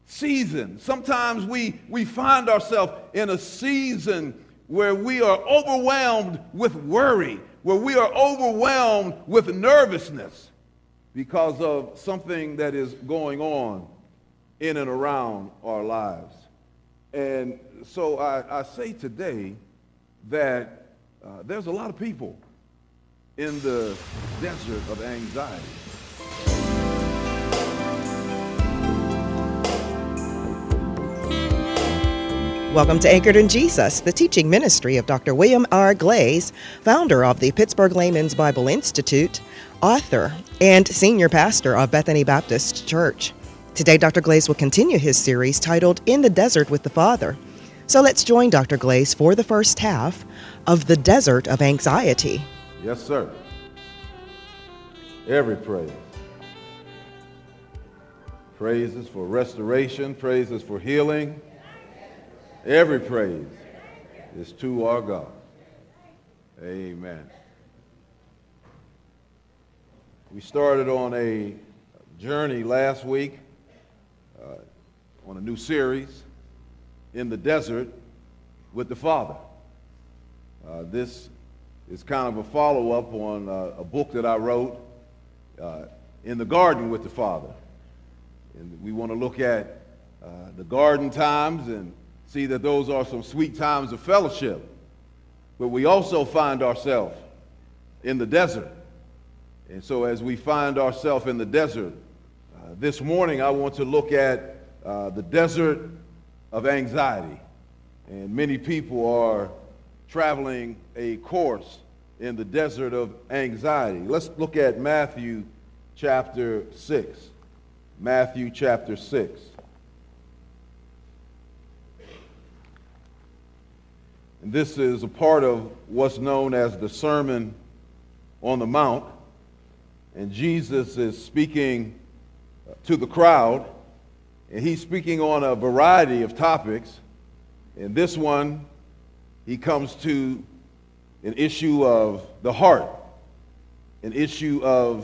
season. Sometimes we find ourselves in a season where we are overwhelmed with worry, where we are overwhelmed with nervousness because of something that is going on in and around our lives. And so I say today that there's a lot of people in the desert of anxiety. Welcome to Anchored in Jesus, the teaching ministry of Dr. William R. Glaze, founder of the Pittsburgh Layman's Bible Institute, author, and senior pastor of Bethany Baptist Church. Today, Dr. Glaze will continue his series titled In the Desert with the Father. So let's join Dr. Glaze for the first half of The Desert of Anxiety. Yes, sir. Every praise. Praises for restoration, praises for healing. Every praise is to our God. Amen. We started on a journey last week on a new series, In the Desert with the Father. This is kind of a follow-up on a book that I wrote, In the Garden with the Father. And we want to look at the garden times and see that those are some sweet times of fellowship. But we also find ourselves in the desert. And so as we find ourselves in the desert, this morning I want to look at the desert of anxiety. And many people are traveling a course in the desert of anxiety. Let's look at Matthew chapter 6. Matthew chapter 6. And this is a part of what's known as the Sermon on the Mount. And Jesus is speaking to the crowd, and he's speaking on a variety of topics. In this one, he comes to an issue of the heart, an issue of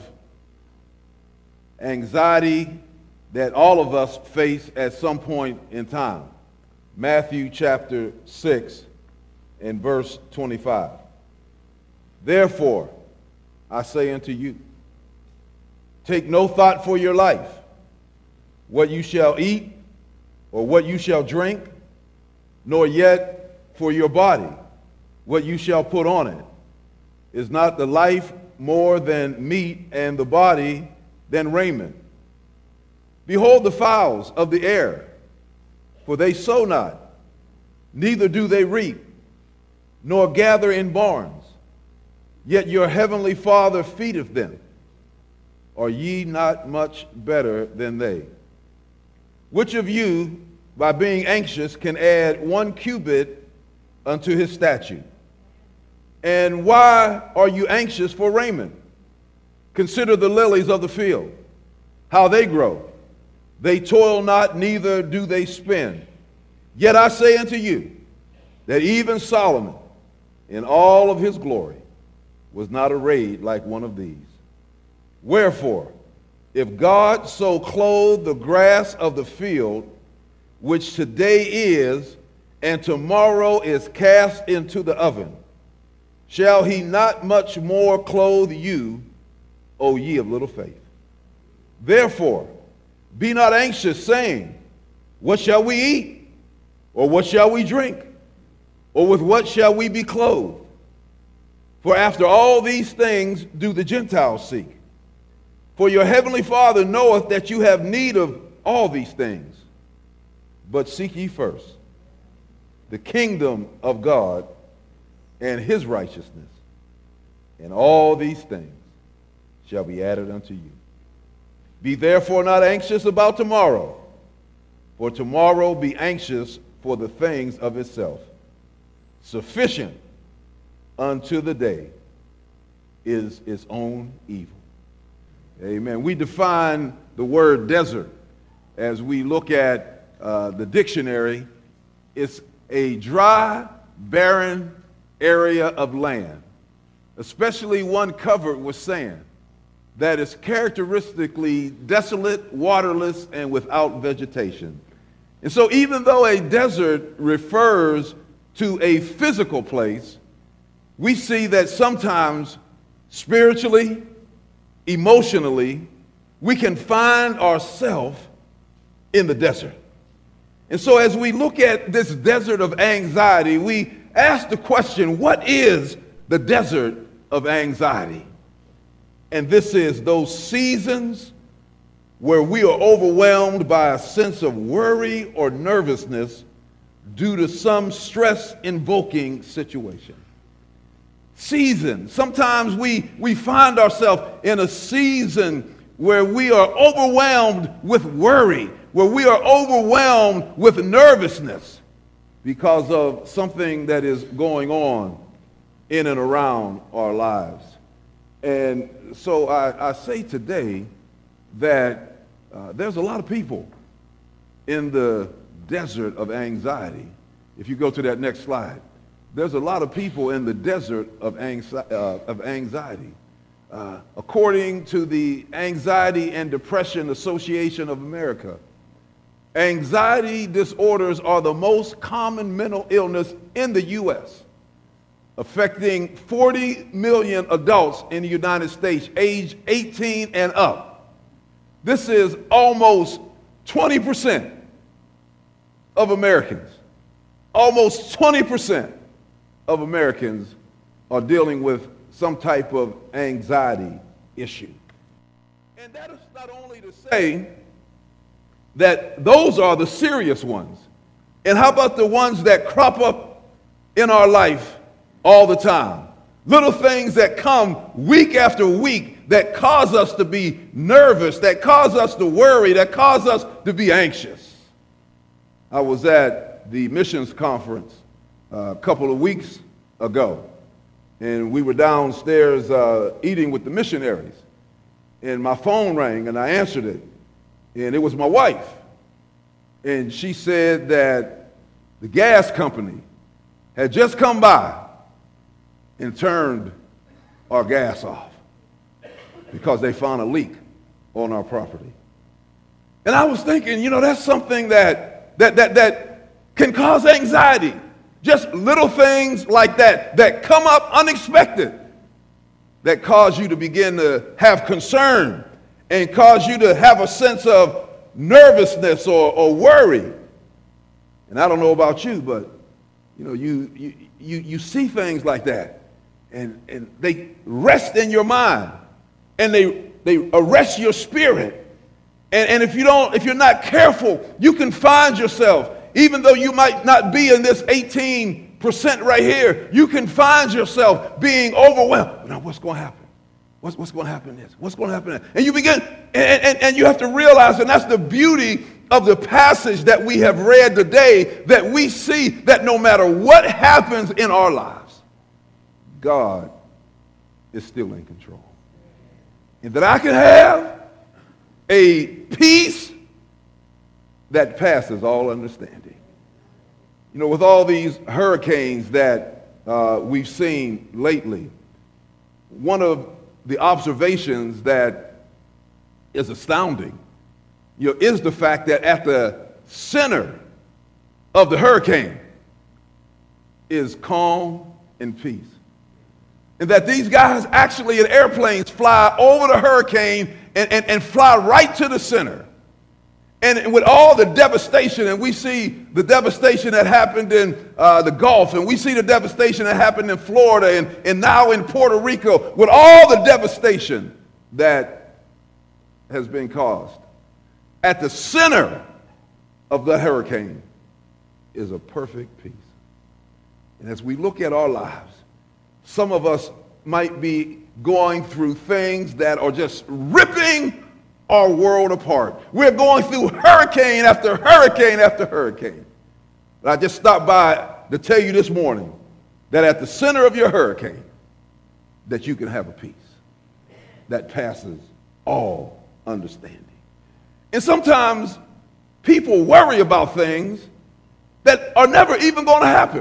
anxiety that all of us face at some point in time. Matthew chapter 6. In verse 25, therefore, I say unto you, take no thought for your life, what you shall eat or what you shall drink, nor yet for your body, what you shall put on it. Is not the life more than meat, and the body than raiment? Behold the fowls of the air, for they sow not, neither do they reap, nor gather in barns, yet your heavenly Father feedeth them. Are ye not much better than they? Which of you, by being anxious, can add 1 cubit unto his stature? And why are you anxious for raiment? Consider the lilies of the field, how they grow. They toil not, neither do they spin. Yet I say unto you, that even Solomon, in all of his glory, was not arrayed like one of these. Wherefore, if God so clothe the grass of the field, which today is, and tomorrow is cast into the oven, shall he not much more clothe you, O ye of little faith? Therefore, be not anxious, saying, what shall we eat? Or what shall we drink? Or with what shall we be clothed? For after all these things do the Gentiles seek. For your heavenly Father knoweth that you have need of all these things. But seek ye first the kingdom of God and his righteousness, and all these things shall be added unto you. Be therefore not anxious about tomorrow, for tomorrow be anxious for the things of itself. Sufficient unto the day is its own evil. Amen. We define the word desert as we look at the dictionary. It's a dry, barren area of land, especially one covered with sand, that is characteristically desolate, waterless, and without vegetation. And so even though a desert refers to a physical place, we see that sometimes spiritually, emotionally, we can find ourselves in the desert. And so as we look at this desert of anxiety, we ask the question, what is the desert of anxiety? And this is those seasons where we are overwhelmed by a sense of worry or nervousness due to some stress-invoking situation. Season. Sometimes we find ourselves in a season where we are overwhelmed with worry, where we are overwhelmed with nervousness because of something that is going on in and around our lives. And so I say today that there's a lot of people in the desert of anxiety. If you go to that next slide, there's a lot of people in the desert of anxiety. According to the Anxiety and Depression Association of America, anxiety disorders are the most common mental illness in the U.S., affecting 40 million adults in the United States, age 18 and up. This is almost 20% of Americans. Almost 20% of Americans are dealing with some type of anxiety issue. And that is not only to say that those are the serious ones. And how about the ones that crop up in our life all the time? Little things that come week after week that cause us to be nervous, that cause us to worry, that cause us to be anxious. I was at the missions conference a couple of weeks ago, and we were downstairs eating with the missionaries, and my phone rang, and I answered it, and it was my wife, and she said that the gas company had just come by and turned our gas off because they found a leak on our property. And I was thinking, you know, that's something that can cause anxiety. Just little things like that come up unexpected, that cause you to begin to have concern and cause you to have a sense of nervousness or worry. And I don't know about you, but you know, you see things like that, and they rest in your mind, and they arrest your spirit. And if you're not careful, you can find yourself, even though you might not be in this 18% right here, you can find yourself being overwhelmed. Now, what's going to happen? What's going to happen is? What's going to happen? And you begin, and you have to realize, and that's the beauty of the passage that we have read today, that we see that no matter what happens in our lives, God is still in control. And that I can have a peace that passes all understanding. You know, with all these hurricanes that we've seen lately, one of the observations that is astounding, you know, is the fact that at the center of the hurricane is calm and peace. And that these guys actually in airplanes fly over the hurricane and fly right to the center. And with all the devastation, and we see the devastation that happened in the Gulf, and we see the devastation that happened in Florida and now in Puerto Rico, with all the devastation that has been caused, at the center of the hurricane is a perfect peace. And as we look at our lives, some of us might be going through things that are just ripping our world apart. We're going through hurricane after hurricane after hurricane. But I just stopped by to tell you this morning that at the center of your hurricane, that you can have a peace that passes all understanding. And sometimes people worry about things that are never even going to happen.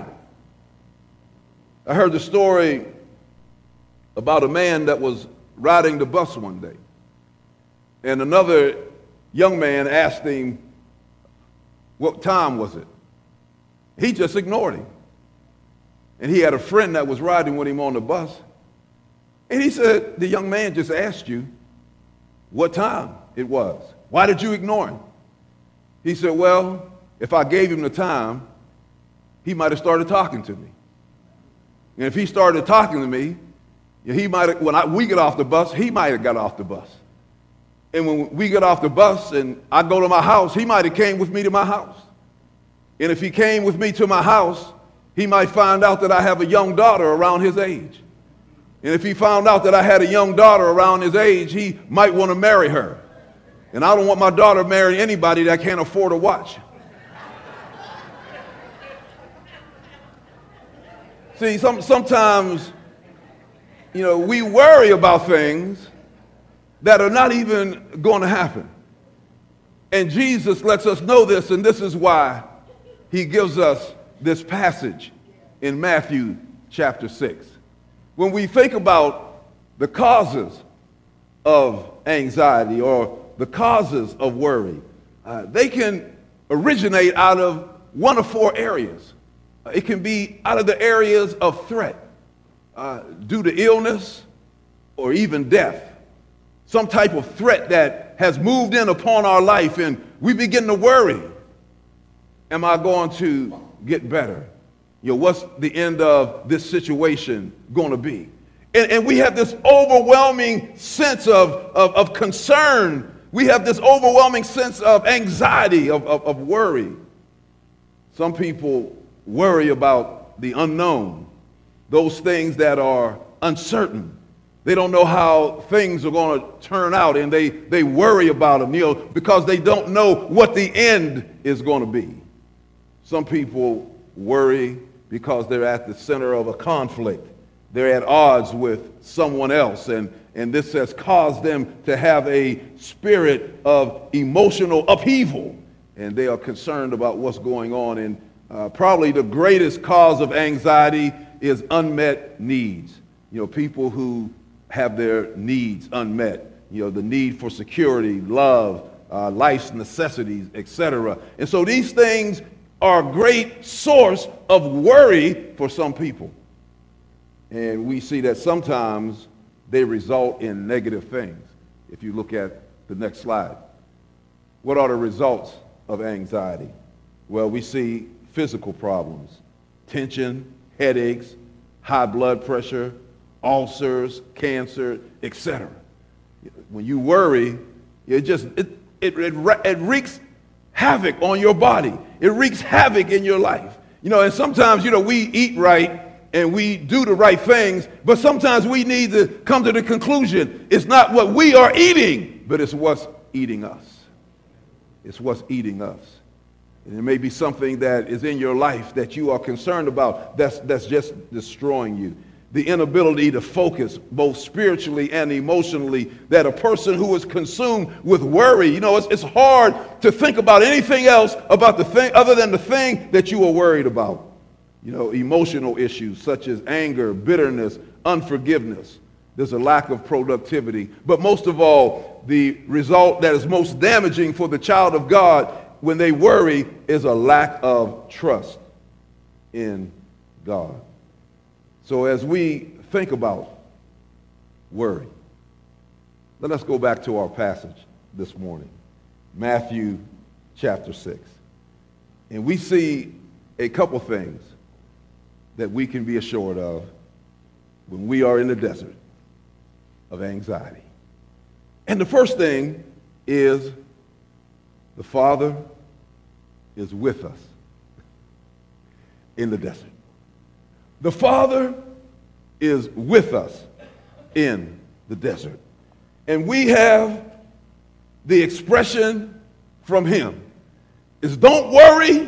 I heard the story about a man that was riding the bus one day, and another young man asked him, What time was it? He just ignored him. And he had a friend that was riding with him on the bus. And he said, the young man just asked you what time it was. Why did you ignore him? He said, well, if I gave him the time, he might have started talking to me. And if he started talking to me, he might have, when we get off the bus, he might have got off the bus. And when we get off the bus and I go to my house, he might have came with me to my house. And if he came with me to my house, he might find out that I have a young daughter around his age. And if he found out that I had a young daughter around his age, he might want to marry her. And I don't want my daughter marrying anybody that can't afford a watch. See, sometimes, we worry about things that are not even going to happen. And Jesus lets us know this, and this is why he gives us this passage in Matthew chapter 6. When we think about the causes of anxiety or the causes of worry, they can originate out of one of four areas. It can be out of the areas of threat, due to illness or even death. Some type of threat that has moved in upon our life and we begin to worry. Am I going to get better? What's the end of this situation going to be? And we have this overwhelming sense of concern. We have this overwhelming sense of anxiety, of worry. Some people worry about the unknown, those things that are uncertain. They don't know how things are going to turn out, and they worry about them, because they don't know what the end is going to be. Some people worry because they're at the center of a conflict. They're at odds with someone else, and this has caused them to have a spirit of emotional upheaval, and they are concerned about what's going on. And probably the greatest cause of anxiety is unmet needs. People who have their needs unmet, the need for security, love, life's necessities, etc. And so these things are a great source of worry for some people. And we see that sometimes they result in negative things. If you look at the next slide. What are the results of anxiety? Well, we see physical problems, tension, headaches, high blood pressure, ulcers, cancer, etc. When you worry, it wreaks havoc on your body. It wreaks havoc in your life. And sometimes, we eat right and we do the right things, but sometimes we need to come to the conclusion it's not what we are eating, but it's what's eating us. It's what's eating us. And it may be something that is in your life that you are concerned about that's just destroying you. The inability to focus both spiritually and emotionally, that a person who is consumed with worry, it's hard to think about anything else about the thing other than the thing that you are worried about. Emotional issues such as anger, bitterness, unforgiveness. There's a lack of productivity. But most of all, the result that is most damaging for the child of God when they worry is a lack of trust in God. So as we think about worry, let us go back to our passage this morning, Matthew chapter 6. And we see a couple things that we can be assured of when we are in the desert of anxiety. And the first thing is the Father is with us in the desert. The Father is with us in the desert. And we have the expression from him is don't worry,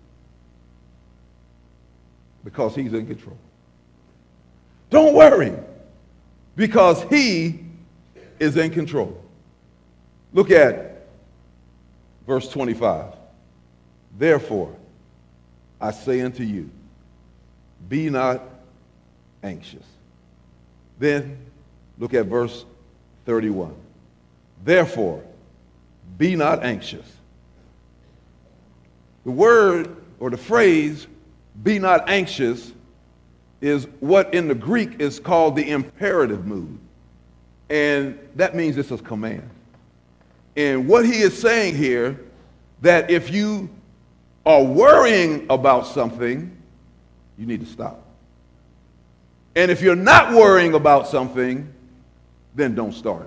because he's in control. Don't worry, because he is in control. Look at verse 25. Therefore, I say unto you, be not anxious. Then look at verse 31. Therefore, be not anxious. The word or the phrase, be not anxious, is what in the Greek is called the imperative mood. And that means it's a command. And what he is saying here, that if you are worrying about something, you need to stop. And if you're not worrying about something, then don't start.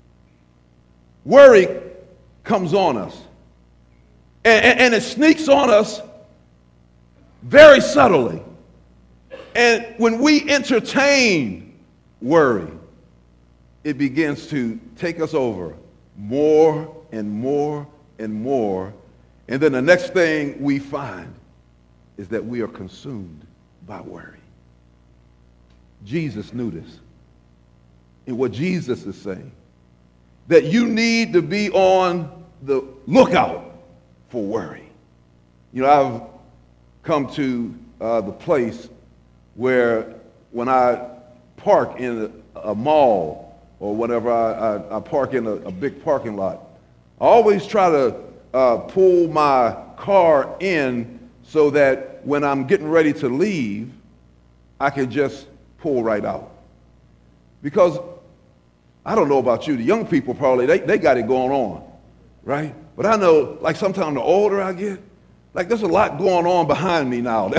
Worry comes on us. And it sneaks on us very subtly. And when we entertain worry, it begins to take us over more and more and more. And then the next thing we find is that we are consumed by worry. Jesus knew this. And what Jesus is saying, that you need to be on the lookout for worry. You know, I've come to the place where when I park in a mall or whatever, I park in a big parking lot, I always try to pull my car in so that when I'm getting ready to leave, I can just pull right out. Because I don't know about you, the young people probably, they got it going on, right? But I know, like sometimes the older I get, like there's a lot going on behind me now.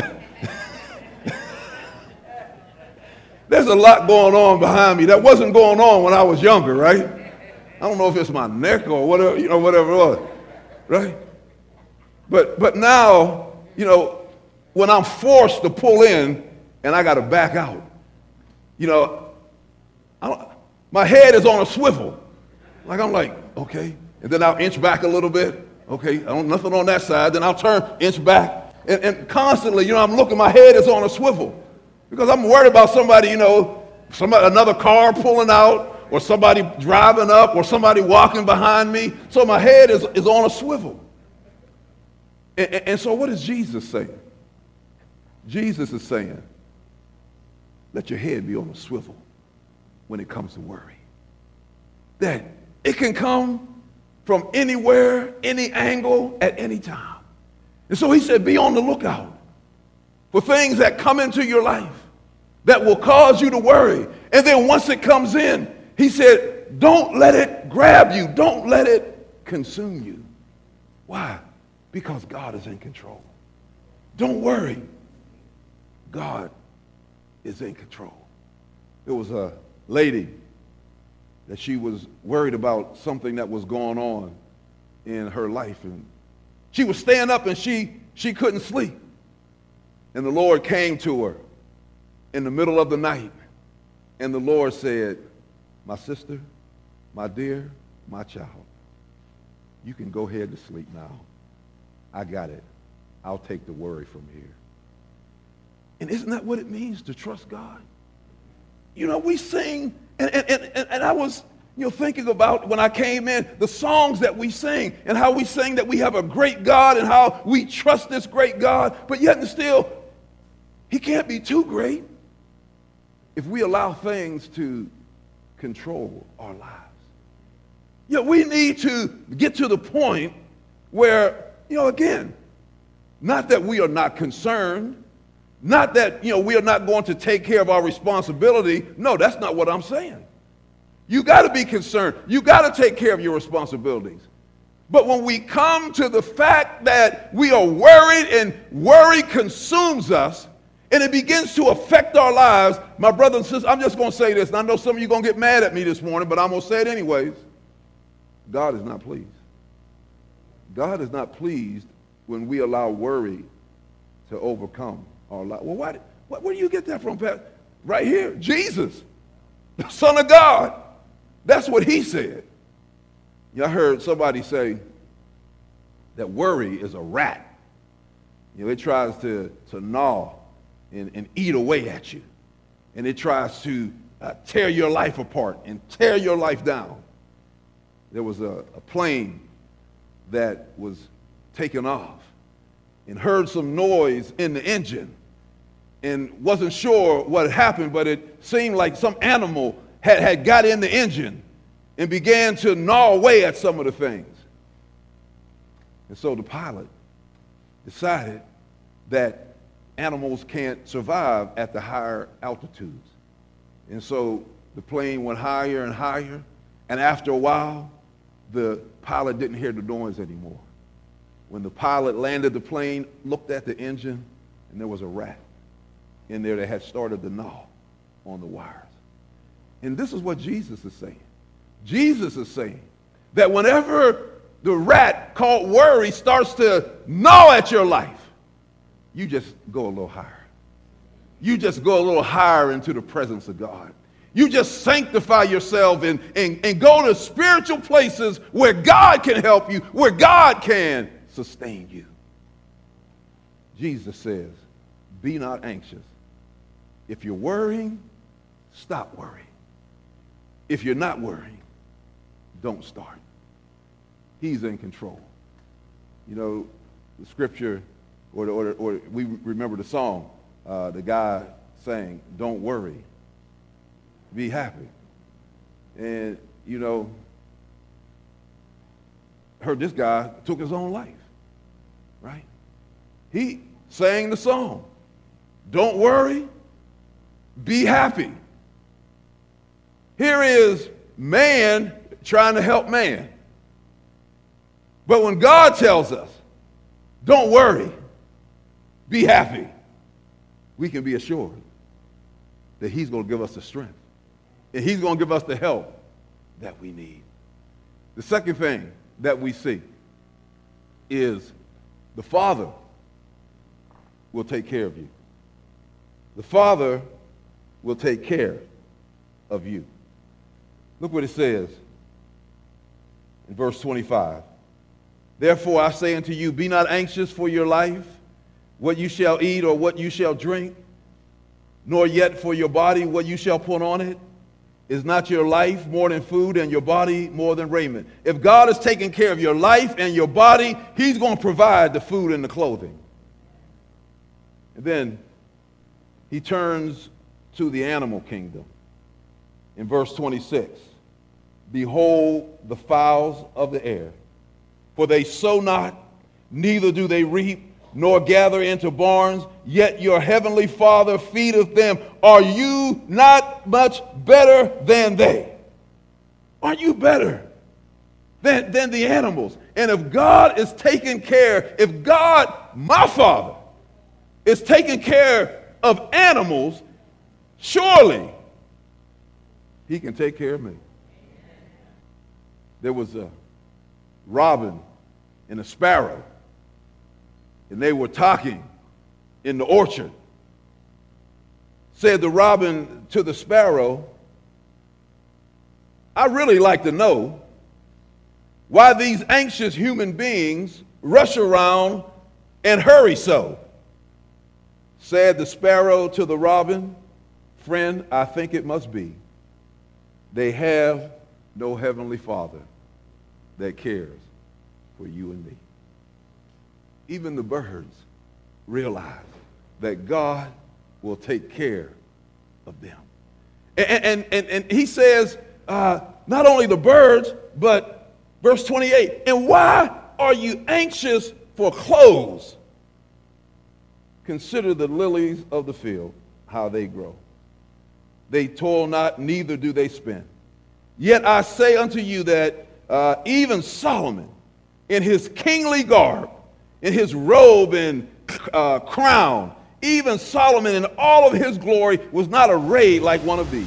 There's a lot going on behind me that wasn't going on when I was younger, right? I don't know if it's my neck or whatever, you know, whatever it was, right? But now, you know, when I'm forced to pull in and I got to back out, you know, my head is on a swivel. Like I'm like, okay, and then I'll inch back a little bit. Okay, nothing on that side. Then I'll turn, inch back, and constantly, you know, I'm looking. My head is on a swivel because I'm worried about somebody, you know, another car pulling out, or somebody driving up, or somebody walking behind me. So my head is on a swivel. And so, what is Jesus saying? Jesus is saying, let your head be on a swivel when it comes to worry. That it can come from anywhere, any angle, at any time. And so he said, be on the lookout for things that come into your life that will cause you to worry. And then once it comes in, he said, don't let it grab you. Don't let it consume you. Why? Because God is in control. Don't worry. God is in control. There was a lady that she was worried about something that was going on in her life. And she was staying up and she couldn't sleep. And the Lord came to her in the middle of the night. And the Lord said, my sister, my dear, my child, you can go ahead to sleep now. I got it. I'll take the worry from here. And isn't that what it means to trust God? You know, we sing, and I was, you know, thinking about when I came in, the songs that we sing and how we sing that we have a great God and how we trust this great God, but yet and still, he can't be too great if we allow things to control our lives. You know, we need to get to the point where, you know, again, not that we are not concerned, not that, you know, we are not going to take care of our responsibility. No, that's not what I'm saying. You got to be concerned. You got to take care of your responsibilities. But when we come to the fact that we are worried and worry consumes us and it begins to affect our lives, my brothers and sisters, I'm just going to say this, and I know some of you are going to get mad at me this morning, but I'm going to say it anyways. God is not pleased. God is not pleased when we allow worry to overcome our life. Well, where do you get that from, Pat? Right here, Jesus, the Son of God. That's what he said. You know, I heard somebody say that worry is a rat. You know, it tries to gnaw and eat away at you. And it tries to tear your life apart and tear your life down. There was a plane that was taken off and heard some noise in the engine and wasn't sure what had happened, but it seemed like some animal had got in the engine and began to gnaw away at some of the things. And so the pilot decided that animals can't survive at the higher altitudes. And so the plane went higher and higher, and after a while, the pilot didn't hear the noise anymore. When the pilot landed the plane, looked at the engine, and there was a rat in there that had started to gnaw on the wires. And this is what Jesus is saying. Jesus is saying that whenever the rat called worry starts to gnaw at your life, you just go a little higher. You just go a little higher into the presence of God. You just sanctify yourself and go to spiritual places where God can help you, where God can sustain you. Jesus says, be not anxious. If you're worrying, stop worrying. If you're not worrying, don't start. He's in control. You know, the scripture, or we remember the song, the guy saying, don't worry, be happy. And, you know, heard this guy took his own life, right? He sang the song, don't worry, be happy. Here is man trying to help man. But when God tells us, don't worry, be happy, we can be assured that he's going to give us the strength. And he's going to give us the help that we need. The second thing that we see is the Father will take care of you. The Father will take care of you. Look what it says in verse 25. Therefore I say unto you, be not anxious for your life, what you shall eat or what you shall drink, nor yet for your body what you shall put on it. Is not your life more than food and your body more than raiment? If God is taking care of your life and your body, he's going to provide the food and the clothing. And then he turns to the animal kingdom. In verse 26, behold the fowls of the air, for they sow not, neither do they reap, nor gather into barns, yet your heavenly Father feedeth them. Are you not much better than they? Are you better than the animals? And if God is taking care, if God, my Father, is taking care of animals, surely he can take care of me. There was a robin and a sparrow, and they were talking in the orchard. Said the robin to the sparrow, I really like to know why these anxious human beings rush around and hurry so. Said the sparrow to the robin, friend, I think it must be they have no heavenly Father that cares for you and me. Even the birds realize that God will take care of them. And he says, not only the birds, but verse 28, and why are you anxious for clothes? Consider the lilies of the field, how they grow. They toil not, neither do they spin. Yet I say unto you that even Solomon, in his kingly garb, in his robe and crown, even Solomon in all of his glory was not arrayed like one of these.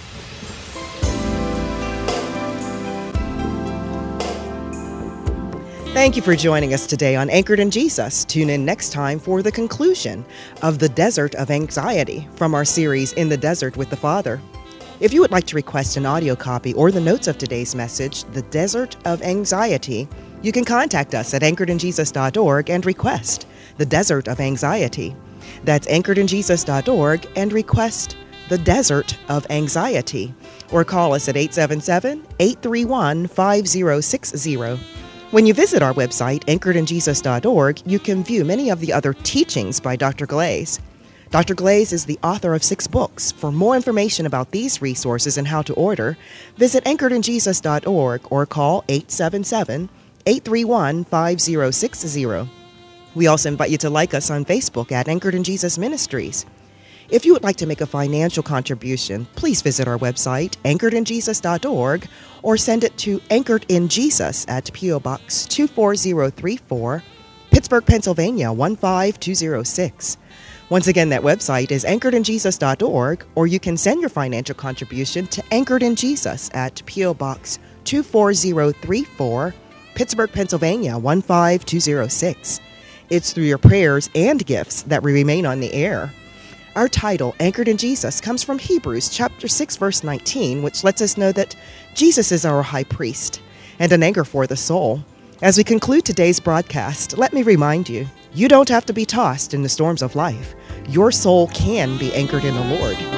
Thank you for joining us today on Anchored in Jesus. Tune in next time for the conclusion of The Desert of Anxiety from our series In the Desert with the Father. If you would like to request an audio copy or the notes of today's message, The Desert of Anxiety, you can contact us at anchoredinjesus.org and request The Desert of Anxiety. That's anchoredinjesus.org and request The Desert of Anxiety. Or call us at 877-831-5060. When you visit our website, anchoredinjesus.org, you can view many of the other teachings by Dr. Glaze. Dr. Glaze is the author of 6 books. For more information about these resources and how to order, visit anchoredinjesus.org or call 877-831-5060. We also invite you to like us on Facebook at Anchored in Jesus Ministries. If you would like to make a financial contribution, please visit our website, anchoredinjesus.org, or send it to Anchored in Jesus at P.O. Box 24034, Pittsburgh, Pennsylvania 15206. Once again, that website is anchoredinjesus.org, or you can send your financial contribution to Anchored in Jesus at P.O. Box 24034, Pittsburgh, Pennsylvania 15206. It's through your prayers and gifts that we remain on the air. Our title, Anchored in Jesus, comes from Hebrews chapter 6, verse 19, which lets us know that Jesus is our high priest and an anchor for the soul. As we conclude today's broadcast, let me remind you, you don't have to be tossed in the storms of life. Your soul can be anchored in the Lord.